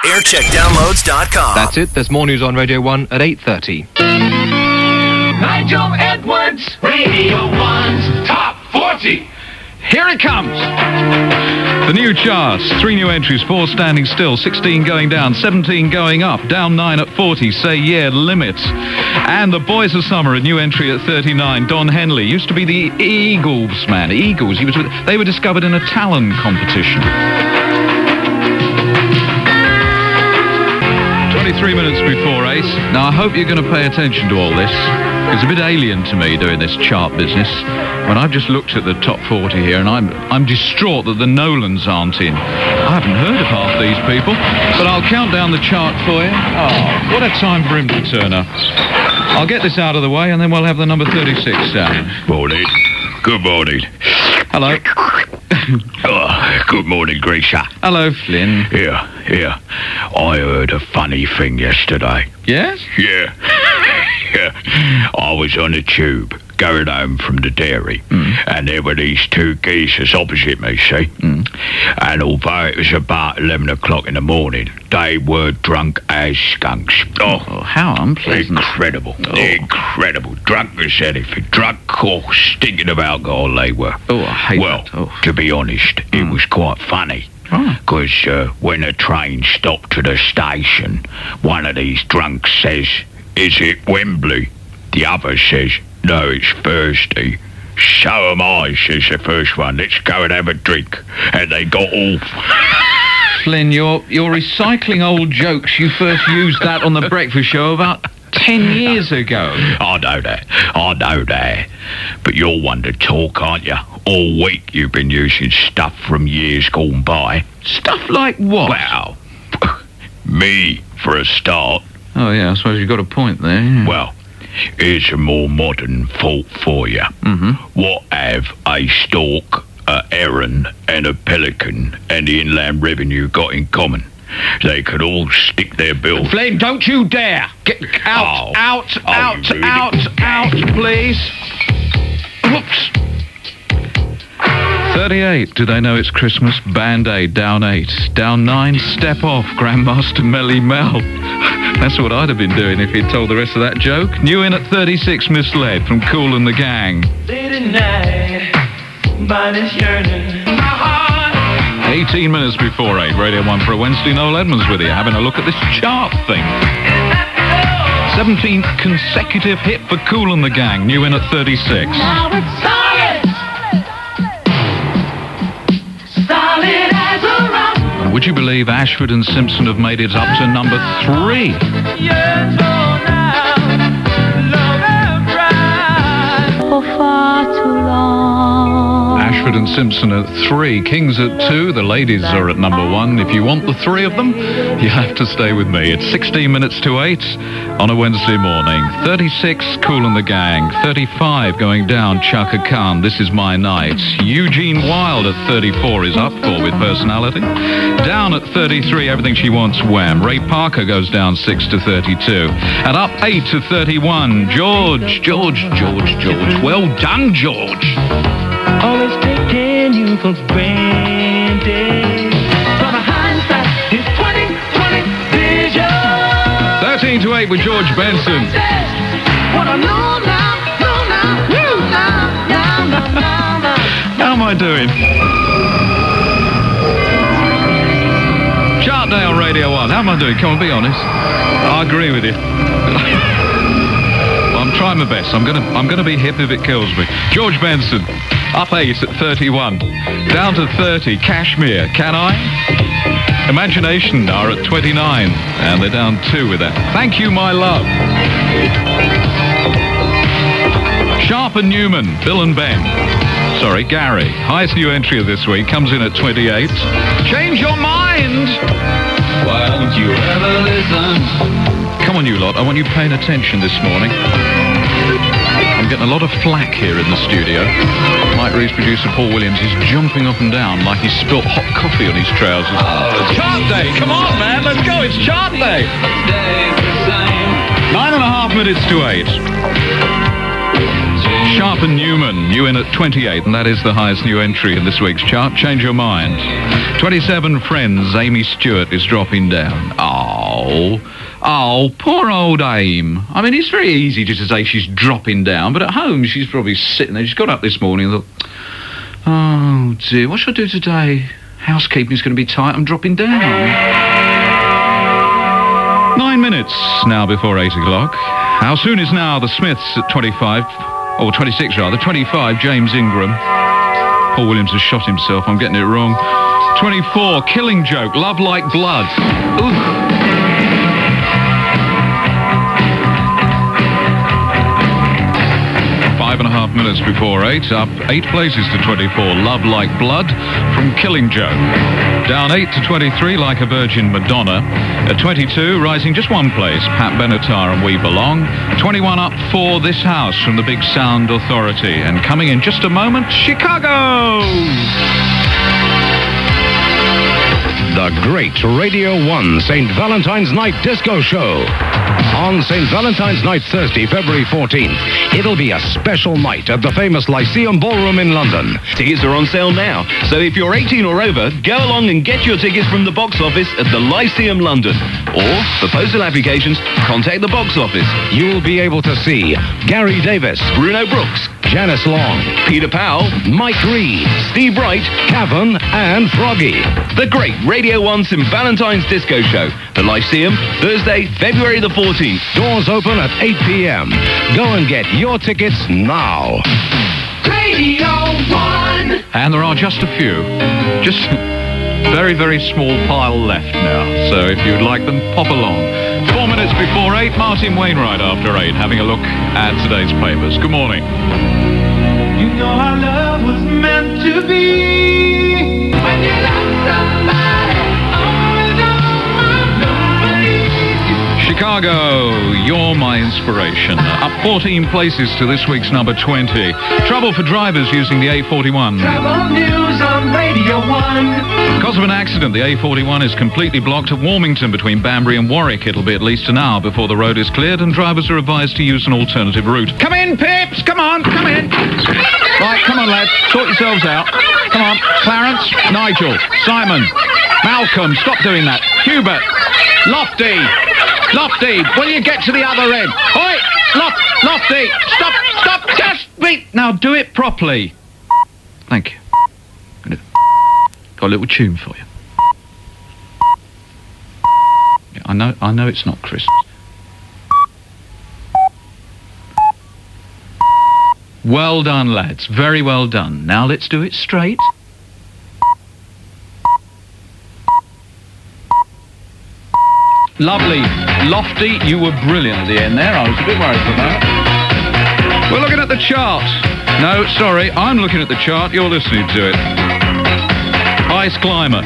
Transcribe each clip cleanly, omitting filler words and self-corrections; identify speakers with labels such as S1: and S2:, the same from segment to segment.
S1: Aircheckdownloads.com.
S2: That's it. There's more news on Radio 1 at 8:30.
S3: Nigel Edwards, Radio 1's Top 40. Here it comes.
S4: The new charts, 3 new entries, 4 standing still, 16 going down, 17 going up, down 9 at 40, Say Yeah, Limits. And the Boys of Summer, a new entry at 39, Don Henley, used to be the Eagles man. Eagles, they were discovered in a talent competition. 23 minutes before 8. Now, I hope you're going to pay attention to all this. It's a bit alien to me doing this chart business. When I've just looked at the top 40 here, and I'm distraught that the Nolans aren't in. I haven't heard of half these people, but I'll count down the chart for you. Oh, what a time for him to turn up. I'll get this out of the way, and then we'll have the number 36 down.
S5: Morning. Good morning.
S4: Hello.
S5: Good morning, Grisha.
S4: Hello, Flynn.
S5: Here. I heard a funny thing yesterday.
S4: Yes?
S5: Yeah. I was on the tube going home from the dairy, and there were these 2 geezers opposite me, see? And although it was about 11 o'clock in the morning, they were drunk as skunks.
S4: Oh, how unpleasant.
S5: Incredible. Incredible. Drunk as anything. Drunk or stinking of alcohol they were.
S4: Oh, I hate
S5: that.
S4: Oh.
S5: To be honest, it was quite funny. Because when the train stopped to the station, one of these drunks says, "Is it Wembley?" The other says, "No, it's Thursday." "So am I," says the first one. "Let's go and have a drink." And they got off.
S4: Flynn, you're recycling old jokes. You first used that on the breakfast show about 10 years ago.
S5: I know that. But you're one to talk, aren't you? All week you've been using stuff from years gone by.
S4: Stuff like what?
S5: Well, me, for a start.
S4: Oh, yeah, I suppose you've got a point there. Yeah.
S5: Well, here's a more modern thought for you. What have a stork, a heron, and a pelican and the Inland Revenue got in common? They could all stick their bill.
S4: Flynn, don't you dare! Get out, out, please. Whoops. 38, do they know it's Christmas? Band-Aid, down 8. Down 9, Step Off, Grandmaster Melly Mel. That's what I'd have been doing if he'd told the rest of that joke. New in at 36, Misled, from Kool and the Gang.
S3: Late at night, by this yearning, my heart.
S4: 18 minutes before 8, Radio 1 for a Wednesday. Noel Edmonds with you, having a look at this chart thing. 17th consecutive hit for Kool and the Gang, new in at 36.
S3: Now it's solid. Solid as a rock.
S4: And would you believe Ashford and Simpson have made it up to number 3?
S3: Years old now, love and pride. For far too long.
S4: Ashford and Simpson at 3, Kings at 2, the ladies are at number 1. If you want the 3 of them, you have to stay with me. It's 16 minutes to 8 on a Wednesday morning. 36, Kool and the Gang. 35, going down, Chaka Khan, This Is My Night. Eugene Wilde at 34 is up for With Personality. Down at 33, Everything She Wants, Wham. Ray Parker goes down 6 to 32. And up 8 to 31, George. Well done, George.
S3: Always taking you for granted. From a hindsight, it's 20/20 vision.
S4: 13 to 8 with George Benson.
S3: What I know now.
S4: How am I doing? Chart Day on Radio 1. How am I doing? Come on, be honest. I agree with you. Well, I'm trying my best. I'm gonna be hip if it kills me. George Benson. Up 8 at 31. Down to 30, Kashmir, Can I? Imagination are at 29, and they're down 2 with that. Thank You, My Love. Sharp and Newman, Bill and Ben. Sorry, Gary. Highest new entry of this week, comes in at 28. Change Your Mind.
S3: Why don't you ever listen?
S4: Come on, you lot. I want you paying attention this morning. I'm getting a lot of flack here in the studio. Mike Reeves producer Paul Williams is jumping up and down like he spilt hot coffee on his trousers. Oh, Chart Day! Come on, man, let's go! It's Chart Day! 9.5 minutes to 8. Sharp and Newman, new in at 28, and that is the highest new entry in this week's chart. Change your mind. 27 Friends, Amy Stewart is dropping down. Oh, poor old Aim. I mean, it's very easy just to say she's dropping down, but at home she's probably sitting there. She's got up this morning and thought, oh dear, what shall I do today? Housekeeping's going to be tight, I'm dropping down. 9 minutes now before 8 o'clock. How soon is now the Smiths at 25, or 26 rather, 25, James Ingram. Paul Williams has shot himself, I'm getting it wrong. 24, Killing Joke, Love Like Blood. Ooh. 5.5 minutes before 8, up 8 places to 24, Love Like Blood from Killing Joke. Down 8 to 23, Like a Virgin, Madonna. At 22, rising just 1 place, Pat Benatar and We Belong. 21 up for This House from the Big Sound Authority. And coming in just a moment, Chicago!
S1: The Great Radio 1 St. Valentine's Night Disco Show. On St. Valentine's Night, Thursday, February 14th, it'll be a special night at the famous Lyceum Ballroom in London.
S6: Tickets are on sale now, so if you're 18 or over, go along and get your tickets from the box office at the Lyceum London. Or, for postal applications, contact the box office.
S1: You'll be able to see Gary Davis,
S6: Bruno Brooks,
S1: Janice Long,
S6: Peter Powell,
S1: Mike Reed,
S6: Steve Wright,
S1: Cavan, and Froggy.
S6: The Great Radio 1 St. Valentine's Disco Show. The Lyceum, Thursday, February the 14th.
S1: Doors open at 8 p.m. Go and get your tickets now.
S3: Radio 1.
S4: And there are just a few. Just very, very small pile left now. So if you'd like them, pop along. 4 minutes before 8, Martin Wainwright after 8, having a look at today's papers. Good morning.
S3: You know our love was meant to be. When you love somebody, always
S4: Chicago, you're my inspiration. Up 14 places to this week's number 20. Trouble for drivers using the A41.
S3: Travel news on Radio 1.
S4: Because of an accident, the A41 is completely blocked at Warmington between Banbury and Warwick. It'll be at least an hour before the road is cleared and drivers are advised to use an alternative route. Come in, Pips! Come on, come in! Right, come on, lads. Sort yourselves out. Come on. Clarence, Nigel, Simon, Malcolm, stop doing that. Hubert, Lofty, will you get to the other end? Oi! Lofty! Stop! Just wait! Now do it properly. Thank you. Got a little tune for you. Yeah, I know it's not Christmas. Well done, lads. Very well done. Now let's do it straight. Lovely. Lofty, you were brilliant at the end there. I was a bit worried for that. We're looking at the chart. No, sorry, I'm looking at the chart. You're listening to it. Ice Climber.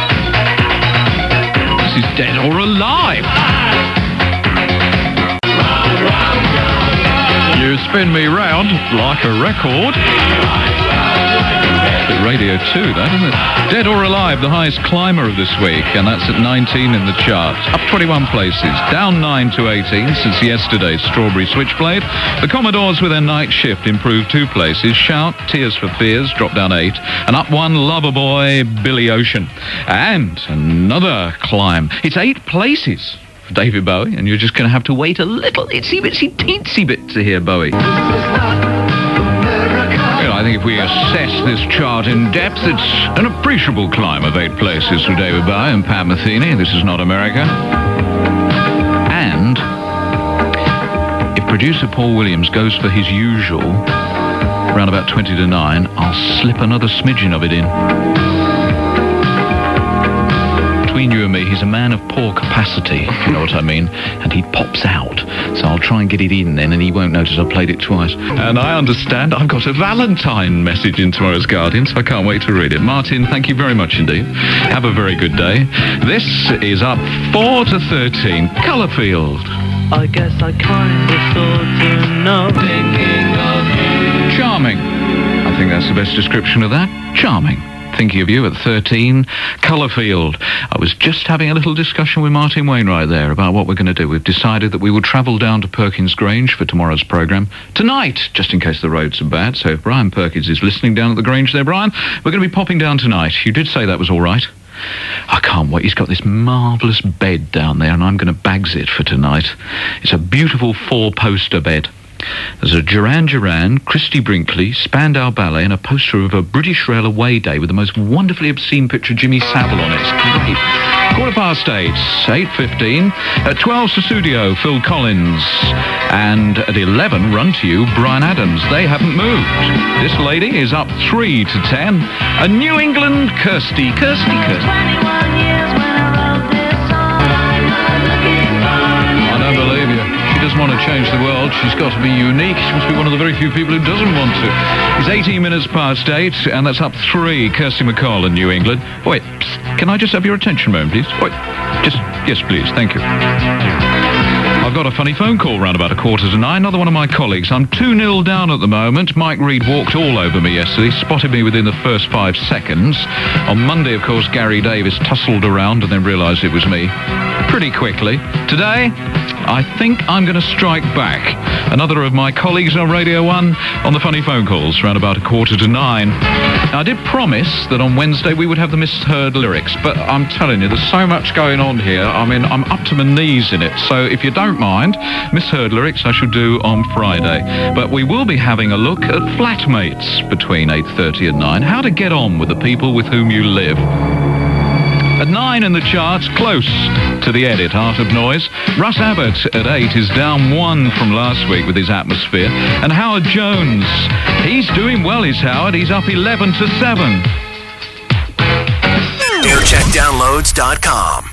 S4: This is Dead or Alive. You spin me round like a record. Radio 2, that, isn't it? Dead or Alive, the highest climber of this week, and that's at 19 in the charts. Up 21 places, down 9 to 18 since yesterday's Strawberry Switchblade. The Commodores with their night shift improved 2 places. Shout, Tears for Fears, dropped down 8. And up 1, Loverboy, Billy Ocean. And another climb. It's 8 places for David Bowie, and you're just going to have to wait a little itsy bitsy teensy bit to hear Bowie. I think if we assess this chart in depth, it's an appreciable climb of 8 places for David Bowie and Pat Metheny. This is not America. And if producer Paul Williams goes for his usual, around about 20 to 9, I'll slip another smidgen of it in. Between you and me, he's a man of poor capacity, if you know what I mean, and he pops out. So I'll try and get it in then, and he won't notice I've played it twice. And I understand I've got a Valentine message in tomorrow's Guardian, so I can't wait to read it. Martin, thank you very much indeed. Have a very good day. This is up 4 to 13, Colourfield.
S7: I guess I kinda sorta know. Thinking of you.
S4: Charming. I think that's the best description of that. Charming. thinking of you at 13. Colourfield. I was just having a little discussion with Martin Wainwright there about what we're going to do. We've decided that we will travel down to Perkins Grange for tomorrow's programme tonight, just in case the roads are bad. So if Brian Perkins is listening down at the Grange there, Brian, we're going to be popping down tonight. You did say that was all right. I can't wait. He's got this marvellous bed down there, and I'm going to bags it for tonight. It's a beautiful 4-poster bed. There's a Duran Duran, Christy Brinkley, Spandau Ballet, and a poster of a British Rail away day with the most wonderfully obscene picture of Jimmy Savile on it. It's great. 8:15, 8:15. At 12, Sussudio, Phil Collins. And at 11, Run to You, Bryan Adams. They haven't moved. This lady is up 3 to 10. A New England Kirsty.
S7: 21 years when I wrote this song.
S4: I don't believe you. She doesn't want to change the world. She's got to be unique. She must be one of the very few people who doesn't want to. It's 18 minutes past 8, and that's up 3, Kirsty MacColl in New England. Wait, can I just have your attention a moment, please? Wait, yes, please, thank you. I've got a funny phone call round about 8:45. Another one of my colleagues. I'm 2-0 down at the moment. Mike Reed walked all over me yesterday, spotted me within the first 5 seconds. On Monday, of course, Gary Davis tussled around and then realised it was me pretty quickly. Today, I think I'm going to strike back. Another of my colleagues on Radio 1 on the funny phone calls round about 8:45. Now, I did promise that on Wednesday we would have the misheard lyrics, but I'm telling you, there's so much going on here. I mean, I'm up to my knees in it. So if you don't mind, misheard lyrics I shall do on Friday. But we will be having a look at flatmates between 8:30 and 9. How to get on with the people with whom you live. At 9 in the charts, close to the edit, Art of Noise. Russ Abbott at 8 is down 1 from last week with his Atmosphere. And Howard Jones, he's doing well, is Howard. He's up 11 to 7.
S8: AirCheckDownloads.com.